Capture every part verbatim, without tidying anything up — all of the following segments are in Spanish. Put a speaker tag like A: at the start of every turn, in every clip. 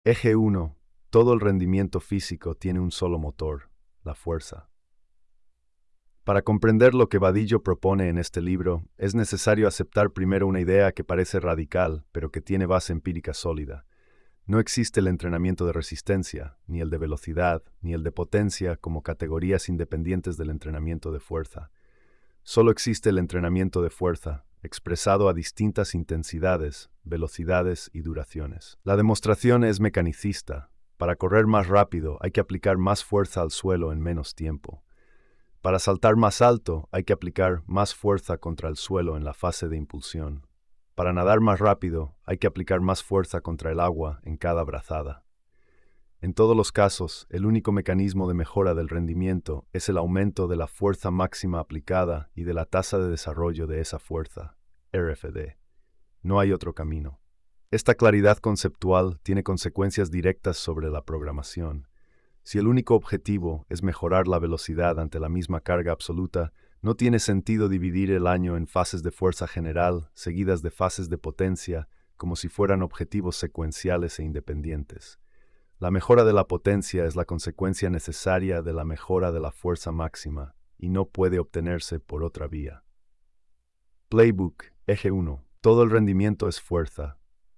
A: Eje uno. Todo el rendimiento físico tiene un solo motor, la fuerza. Para comprender lo que Vadillo propone en este libro, es necesario aceptar primero una idea que parece radical, pero que tiene base empírica sólida. No existe el entrenamiento de resistencia, ni el de velocidad, ni el de potencia como categorías independientes del entrenamiento de fuerza. Solo existe el entrenamiento de fuerza, expresado a distintas intensidades, velocidades y duraciones. La demostración es mecanicista. Para correr más rápido hay que aplicar más fuerza al suelo en menos tiempo. Para saltar más alto hay que aplicar más fuerza contra el suelo en la fase de impulsión. Para nadar más rápido hay que aplicar más fuerza contra el agua en cada brazada. En todos los casos, el único mecanismo de mejora del rendimiento es el aumento de la fuerza máxima aplicada y de la tasa de desarrollo de esa fuerza, R F D. No hay otro camino. Esta claridad conceptual tiene consecuencias directas sobre la programación. Si el único objetivo es mejorar la velocidad ante la misma carga absoluta, no tiene sentido dividir el año en fases de fuerza general, seguidas de fases de potencia, como si fueran objetivos secuenciales e independientes. La mejora de la potencia es la consecuencia necesaria de la mejora de la fuerza máxima, y no puede obtenerse por otra vía. Playbook, eje uno. Todo el rendimiento es fuerza.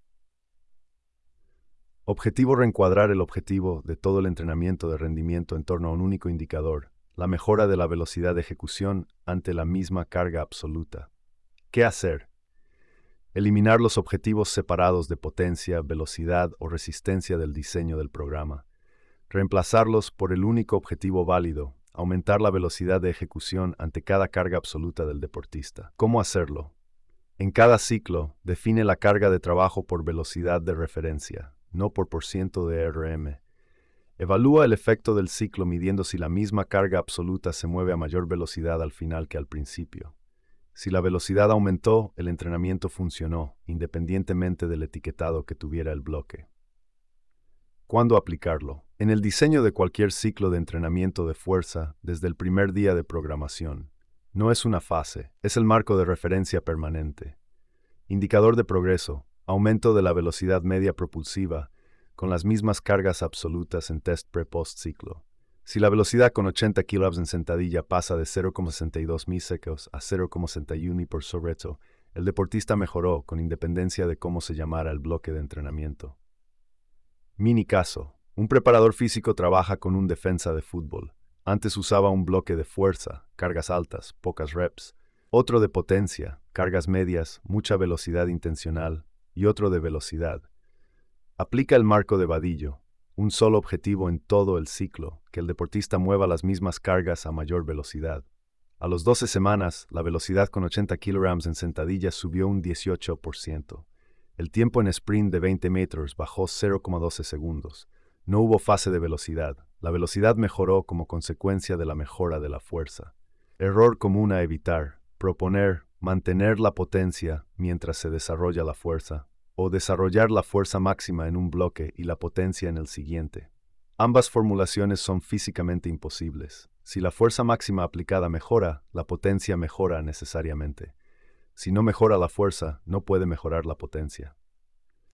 A: Objetivo: reencuadrar el objetivo de todo el entrenamiento de rendimiento en torno a un único indicador, la mejora de la velocidad de ejecución ante la misma carga absoluta. ¿Qué hacer? Eliminar los objetivos separados de potencia, velocidad o resistencia del diseño del programa. Reemplazarlos por el único objetivo válido, aumentar la velocidad de ejecución ante cada carga absoluta del deportista. ¿Cómo hacerlo? En cada ciclo, define la carga de trabajo por velocidad de referencia, no por porciento de R M. Evalúa el efecto del ciclo midiendo si la misma carga absoluta se mueve a mayor velocidad al final que al principio. Si la velocidad aumentó, el entrenamiento funcionó, independientemente del etiquetado que tuviera el bloque. ¿Cuándo aplicarlo? En el diseño de cualquier ciclo de entrenamiento de fuerza, desde el primer día de programación. No es una fase, es el marco de referencia permanente. Indicador de progreso: aumento de la velocidad media propulsiva, con las mismas cargas absolutas en test pre-post ciclo. Si la velocidad con ochenta kilogramos en sentadilla pasa de cero coma sesenta y dos milsecondos a cero coma sesenta y uno por sobreto, el deportista mejoró con independencia de cómo se llamara el bloque de entrenamiento. Mini caso: un preparador físico trabaja con un defensa de fútbol. Antes usaba un bloque de fuerza, cargas altas, pocas reps, otro de potencia, cargas medias, mucha velocidad intencional, y otro de velocidad. Aplica el marco de Vadillo. Un solo objetivo en todo el ciclo, que el deportista mueva las mismas cargas a mayor velocidad. A las doce semanas, la velocidad con ochenta kilogramos en sentadilla subió un dieciocho por ciento. El tiempo en sprint de veinte metros bajó cero coma doce segundos. No hubo fase de velocidad. La velocidad mejoró como consecuencia de la mejora de la fuerza. Error común a evitar: proponer mantener la potencia mientras se desarrolla la fuerza, o desarrollar la fuerza máxima en un bloque y la potencia en el siguiente. Ambas formulaciones son físicamente imposibles. Si la fuerza máxima aplicada mejora, la potencia mejora necesariamente. Si no mejora la fuerza, no puede mejorar la potencia.